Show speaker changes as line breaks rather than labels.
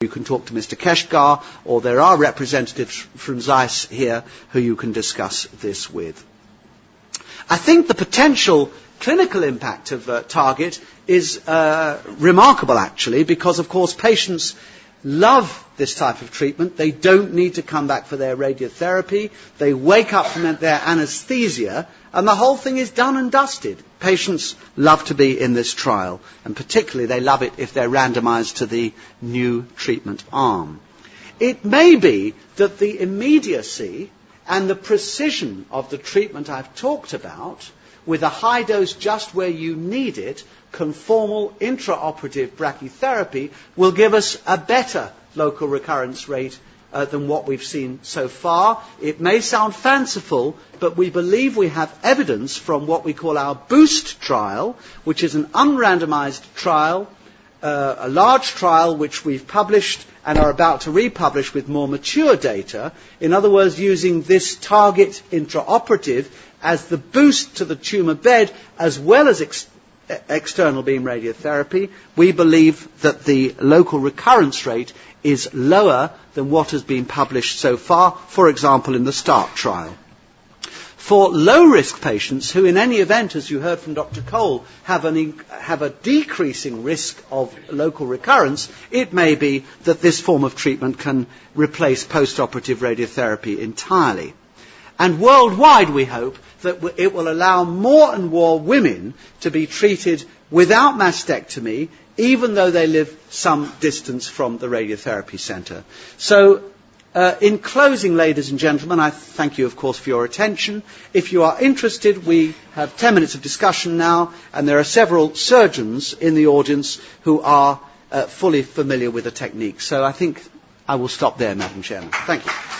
You can talk to Mr. Keshgar, or there are representatives from Zeiss here who you can discuss this with. I think the potential clinical impact of Target is remarkable, actually, because, of course, patients love this type of treatment. They don't need to come back for their radiotherapy. They wake up from their anesthesia, and the whole thing is done and dusted. Patients love to be in this trial, and particularly they love it if they're randomized to the new treatment arm. It may be that the immediacy and the precision of the treatment I've talked about, with a high dose just where you need it, conformal intraoperative brachytherapy, will give us a better local recurrence rate than what we've seen so far. It may sound fanciful, but we believe we have evidence from what we call our BOOST trial, which is an unrandomized trial, a large trial which we've published and are about to republish with more mature data. In other words, using this Target intraoperative as the boost to the tumour bed as well as external beam radiotherapy. We believe that the local recurrence rate is lower than what has been published so far, for example, in the START trial. For low-risk patients who, in any event, as you heard from Dr. Cole, have a decreasing risk of local recurrence, it may be that this form of treatment can replace post-operative radiotherapy entirely. And worldwide, we hope that it will allow more and more women to be treated without mastectomy, even though they live some distance from the radiotherapy centre. So, in closing, ladies and gentlemen, I thank you, of course, for your attention. If you are interested, we have 10 minutes of discussion now, and there are several surgeons in the audience who are fully familiar with the technique. So I think I will stop there, Madam Chairman. Thank you.